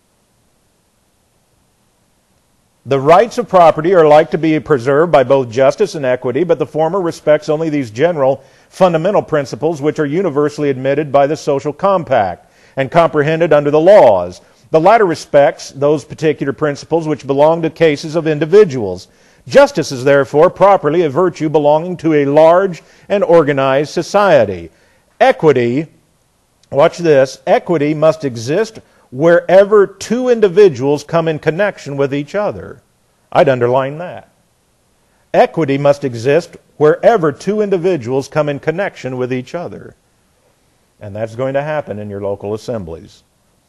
The rights of property are like to be preserved by both justice and equity, but the former respects only these general fundamental principles which are universally admitted by the social compact and comprehended under the laws. The latter respects those particular principles which belong to cases of individuals. Justice is therefore properly a virtue belonging to a large and organized society. Equity, watch this, equity must exist wherever two individuals come in connection with each other. I'd underline that. Equity must exist wherever two individuals come in connection with each other. And that's going to happen in your local assemblies.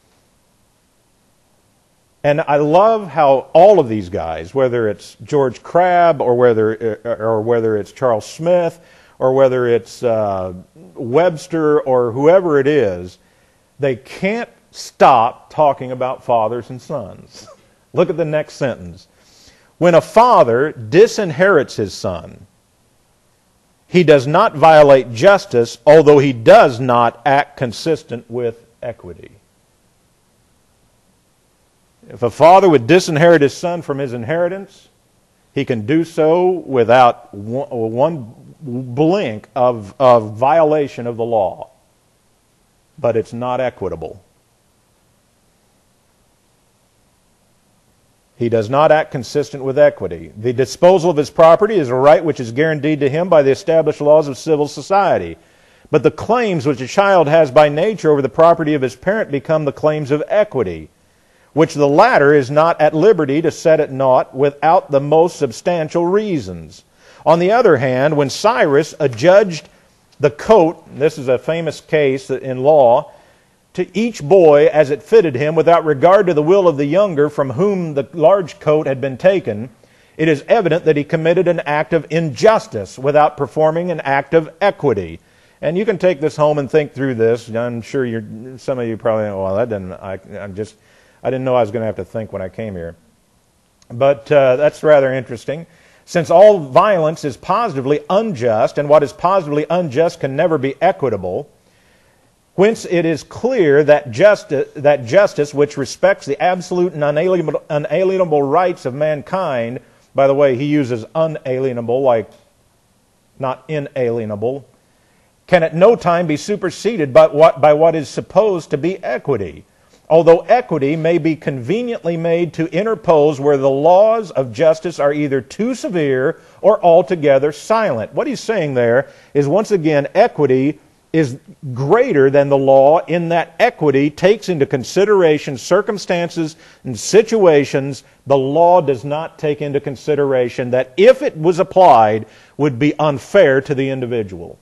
And I love how all of these guys, whether it's George Crabb or whether it's Charles Smith or whether it's Webster or whoever it is, they can't stop talking about fathers and sons. Look at the next sentence. When a father disinherits his son, he does not violate justice, although he does not act consistent with equity. If a father would disinherit his son from his inheritance, he can do so without one blink of violation of the law. But it's not equitable. He does not act consistent with equity. The disposal of his property is a right which is guaranteed to him by the established laws of civil society. But the claims which a child has by nature over the property of his parent become the claims of equity, which the latter is not at liberty to set at naught without the most substantial reasons. On the other hand, when Cyrus adjudged the coat, this is a famous case in law, to each boy as it fitted him without regard to the will of the younger from whom the large coat had been taken, it is evident that he committed an act of injustice without performing an act of equity. And you can take this home and think through this. I'm sure some of you probably, well, that didn't, I didn't know I was going to have to think when I came here. But that's rather interesting. Since all violence is positively unjust, and what is positively unjust can never be equitable, whence it is clear that justice, which respects the absolute and unalienable rights of mankind, by the way, he uses unalienable, like not inalienable, can at no time be superseded by what is supposed to be equity. Although equity may be conveniently made to interpose where the laws of justice are either too severe or altogether silent. What he's saying there is, once again, equity is greater than the law in that equity takes into consideration circumstances and situations the law does not take into consideration that, if it was applied, would be unfair to the individual.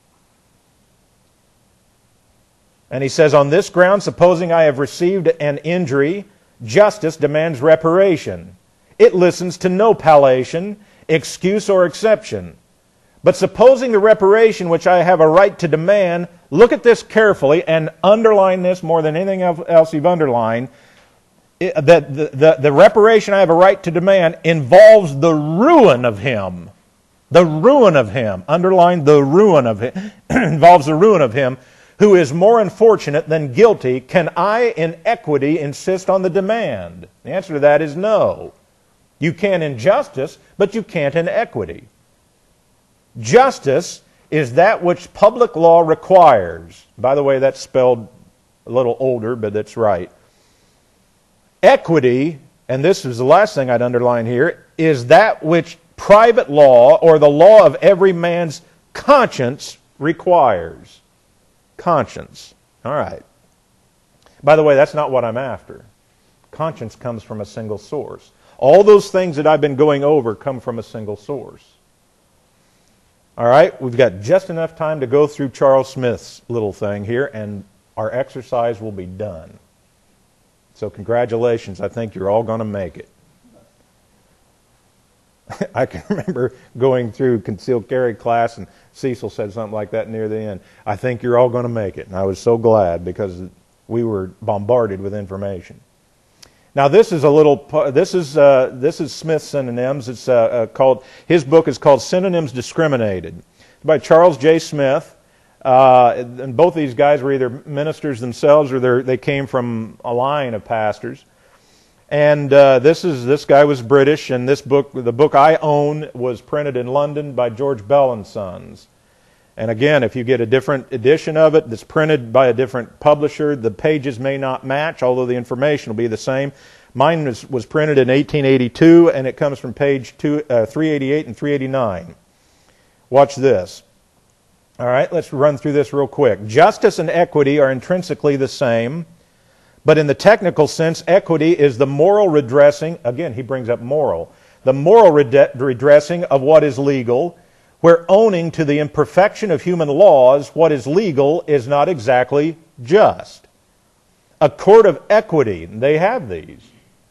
And he says, on this ground, supposing I have received an injury, justice demands reparation. It listens to no palliation, excuse, or exception. But supposing the reparation which I have a right to demand, look at this carefully and underline this more than anything else you've underlined, that the reparation I have a right to demand involves the ruin of him. The ruin of him. Underline the ruin of him. Involves the ruin of him who is more unfortunate than guilty, can I in equity insist on the demand? The answer to that is no. You can in justice, but you can't in equity. Justice is that which public law requires. By the way, that's spelled a little older, but that's right. Equity, and this is the last thing I'd underline here, is that which private law or the law of every man's conscience requires. Conscience. All right. By the way, that's not what I'm after. Conscience comes from a single source. All those things that I've been going over come from a single source. All right, we've got just enough time to go through Charles Smith's little thing here, and our exercise will be done. So congratulations. I think you're all going to make it. I can remember going through concealed carry class, and Cecil said something like that near the end. I think you're all going to make it. And I was so glad because we were bombarded with information. Now this is a little. This is Smith's synonyms. It's called. His book is called Synonyms Discriminated. It's by Charles J. Smith. And both these guys were either ministers themselves or they came from a line of pastors. And this guy was British, and this book, the book I own, was printed in London by George Bell and Sons. And again, if you get a different edition of it that's printed by a different publisher, the pages may not match, although the information will be the same. Mine was printed in 1882, and it comes from page 388 and 389. Watch this. All right, let's run through this real quick. Justice and equity are intrinsically the same, but in the technical sense, equity is the moral redressing, again, he brings up moral, the moral redressing of what is legal, where owning to the imperfection of human laws, what is legal is not exactly just. A court of equity, they have these.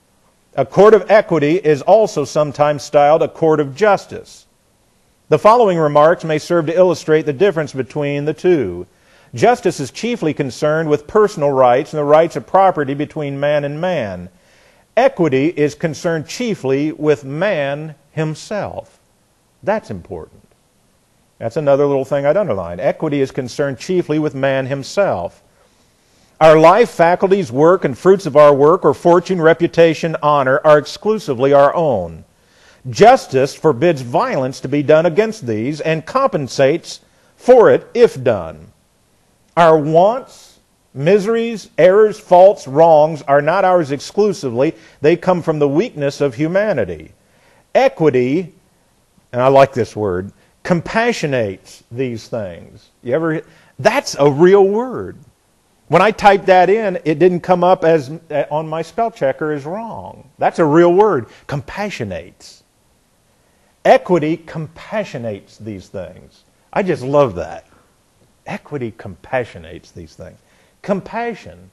A court of equity is also sometimes styled a court of justice. The following remarks may serve to illustrate the difference between the two. Justice is chiefly concerned with personal rights and the rights of property between man and man. Equity is concerned chiefly with man himself. That's important. That's another little thing I'd underline. Equity is concerned chiefly with man himself. Our life, faculties, work, and fruits of our work, or fortune, reputation, honor, are exclusively our own. Justice forbids violence to be done against these and compensates for it if done. Our wants, miseries, errors, faults, wrongs are not ours exclusively. They come from the weakness of humanity. Equity, and I like this word, compassionates these things. That's a real word. When I typed that in, it didn't come up as on my spell checker as wrong. That's a real word. Compassionates. Equity compassionates these things. I just love that. Equity compassionates these things. Compassion.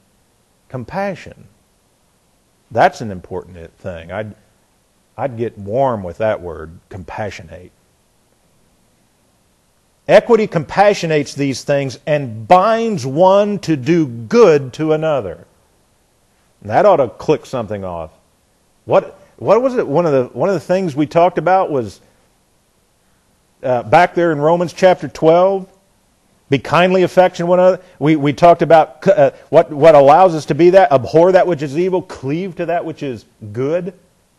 That's an important thing. I'd get warm with that word, compassionate. Equity compassionates these things and binds one to do good to another. And that ought to click something off. What was it? One of the things we talked about was back there in Romans chapter 12. Be kindly affectionate one another. We talked about what allows us to be that. Abhor that which is evil. Cleave to that which is good.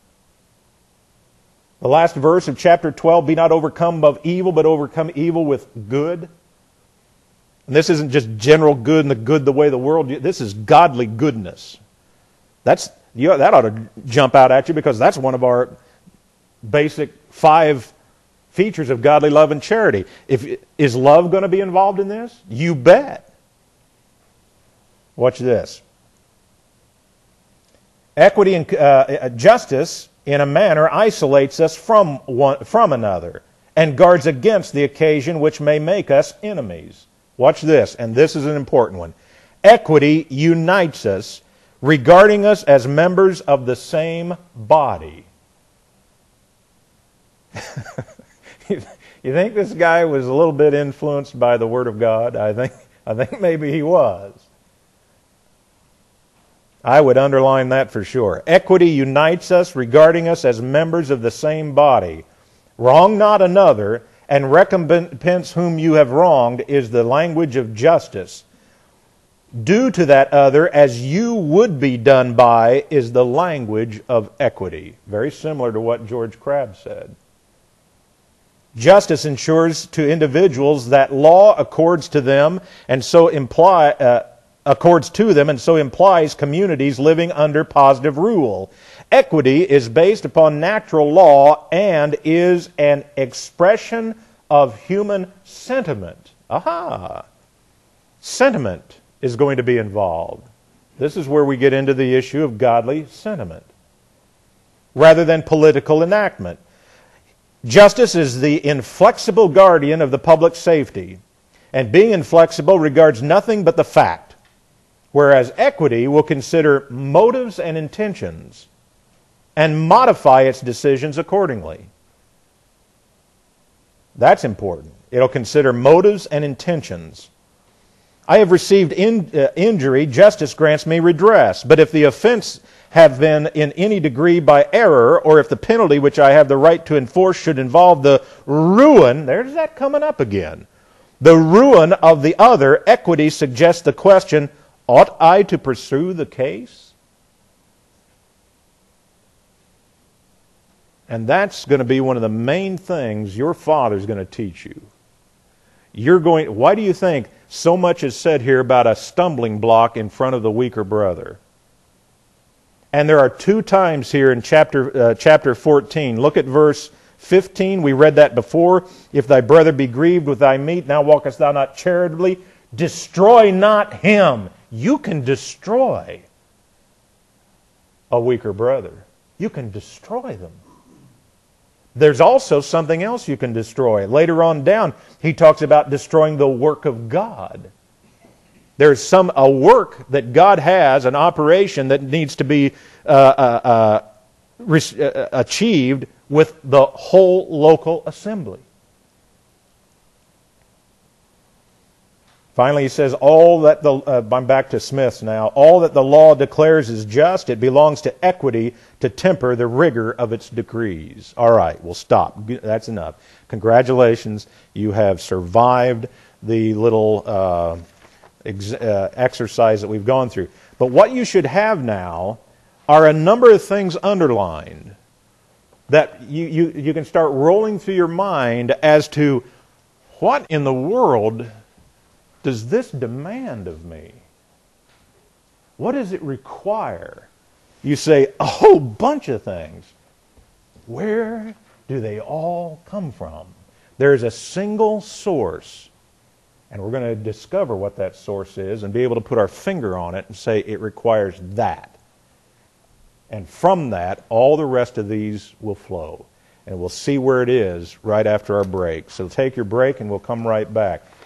The last verse of chapter 12, be not overcome of evil, but overcome evil with good. And this isn't just general good and the good the way the world, this is godly goodness. That ought to jump out at you because that's one of our basic 5 features of godly love and charity. Is love going to be involved in this? You bet. Watch this. Equity and justice in a manner isolates us from another and guards against the occasion which may make us enemies. Watch this, and this is an important one. Equity unites us, regarding us as members of the same body. You think this guy was a little bit influenced by the Word of God? I think maybe he was. I would underline that for sure. Equity unites us, regarding us as members of the same body. Wrong not another, and recompense whom you have wronged is the language of justice. Do to that other as you would be done by is the language of equity. Very similar to what George Crabbe said. Justice ensures to individuals that law accords to them and so implies communities living under positive rule. Equity is based upon natural law and is an expression of human sentiment. Aha! Sentiment is going to be involved. This is where we get into the issue of godly sentiment, rather than political enactment. Justice is the inflexible guardian of the public safety, and being inflexible regards nothing but the fact, whereas equity will consider motives and intentions and modify its decisions accordingly. That's important. It'll consider motives and intentions. I have received injury, justice grants me redress. But if the offense have been in any degree by error, or if the penalty which I have the right to enforce should involve the ruin, there's that coming up again, the ruin of the other, equity suggests the question, ought I to pursue the case? And that's going to be one of the main things your Father's going to teach you. Why do you think so much is said here about a stumbling block in front of the weaker brother? And there are 2 times here in chapter 14. Look at verse 15. We read that before. If thy brother be grieved with thy meat, now walkest thou not charitably. Destroy not him. You can destroy a weaker brother. You can destroy them. There's also something else you can destroy. Later on down, he talks about destroying the work of God. There's a work that God has, an operation that needs to be achieved with the whole local assembly. Finally, he says, I'm back to Smith's now, all that the law declares is just, it belongs to equity to temper the rigor of its decrees. All right, we'll stop. That's enough. Congratulations, you have survived the little exercise that we've gone through. But what you should have now are a number of things underlined that you can start rolling through your mind as to what in the world does this demand of me? What does it require? You say, a whole bunch of things. Where do they all come from? There's a single source, and we're going to discover what that source is and be able to put our finger on it and say it requires that. And from that, all the rest of these will flow. And we'll see where it is right after our break. So take your break and we'll come right back.